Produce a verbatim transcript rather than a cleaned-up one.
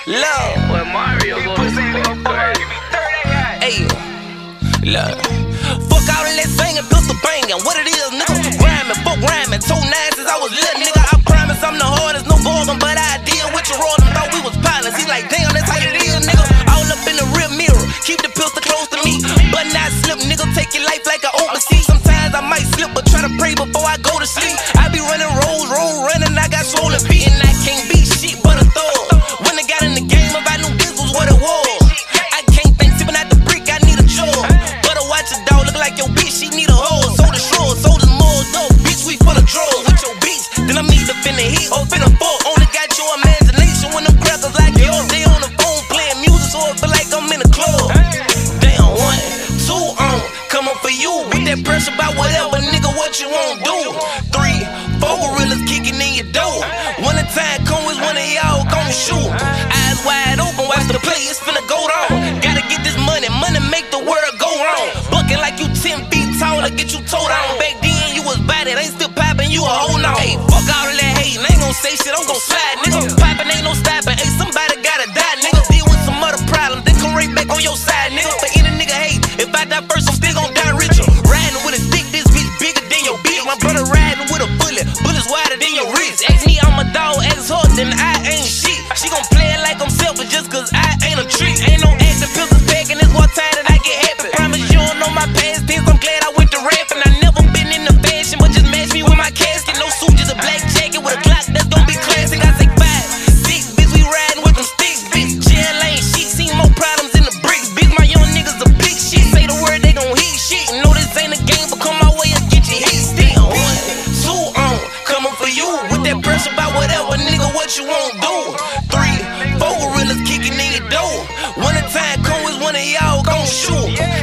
Love. Boy, Mario going to crazy. Hey, look. Fuck all of that singing, pistol banging. What it is, nigga? Rhyming, fuck rhyming. Two nines since I was little, nigga. I promise I'm the hardest, no bargain, but I deal with your rolling. Thought we was pilots. He like, damn, that's how it is, nigga. All up in the rear mirror. Keep the pistol close to me, but not slip, nigga. Take your life like an overseas. Sometimes I might slip, but try to pray before I go to sleep. I be running rolls, roll running. I got swollen feet, and I can't be shit but a thug. When I got in the game, I knew this was what it was. I can't think, sipping out the brick, I need a job. Better watch your dog, look like your bitch, she need a hoe. So the shore, so the more dope, bitch, we full of trolls. With your beats, then I'm either finna hit or finna fall. Only got your imagination when them crackers like yours. They on the phone playing music, so I feel like I'm in a club. Damn, one, two, um, coming for you. With that pressure about whatever, nigga, what you won't do. Three, four gorillas kicking in your door. When the time comes, one of y'all gon' shoot. Eyes wide open, watch the play, it's finna go down. Gotta get this money, money make the world go wrong. Bucking like you ten feet tall, I get you towed on. Back then you was bad, it ain't still poppin', you a hoe now. Hey, fuck all of that hatin', I ain't gon' say shit, I'm gon' slide, nigga. Poppin' ain't no stoppin', hey, somebody gotta die, nigga. Deal with some other problems, then come right back on your side, nigga. For any nigga hate, if I die first, I'm still gon' die richer. Riding with a stick, this bitch bigger than your bitch. My brother riding with a bullet, bullets wider than your wrist. Ask me, I'm a dog, ask her, then I ain't shit. She gon' play it like I'm selfish just cause I ain't a trick. Ain't no active pistols packing, it's one time that I get happy. Promise you don't know my past tense, I'm glad I went to rapping. I never been in the fashion, but just match me with my casket. No suit, just a black jacket with a clock that's gon' be classic. I say five, six, bitch, we riding with them sticks, bitch. Jail ain't shit, seen more problems in the bricks, bitch. My young niggas a big shit, say the word, they gon' hit shit. No, this ain't a game, but come my way and get your hit stick. One, two, um, coming for you. With that pressure about whatever, nigga, what you won't do. Three, four gorillas kicking in your door. When the time comes, one of y'all gon' shoot.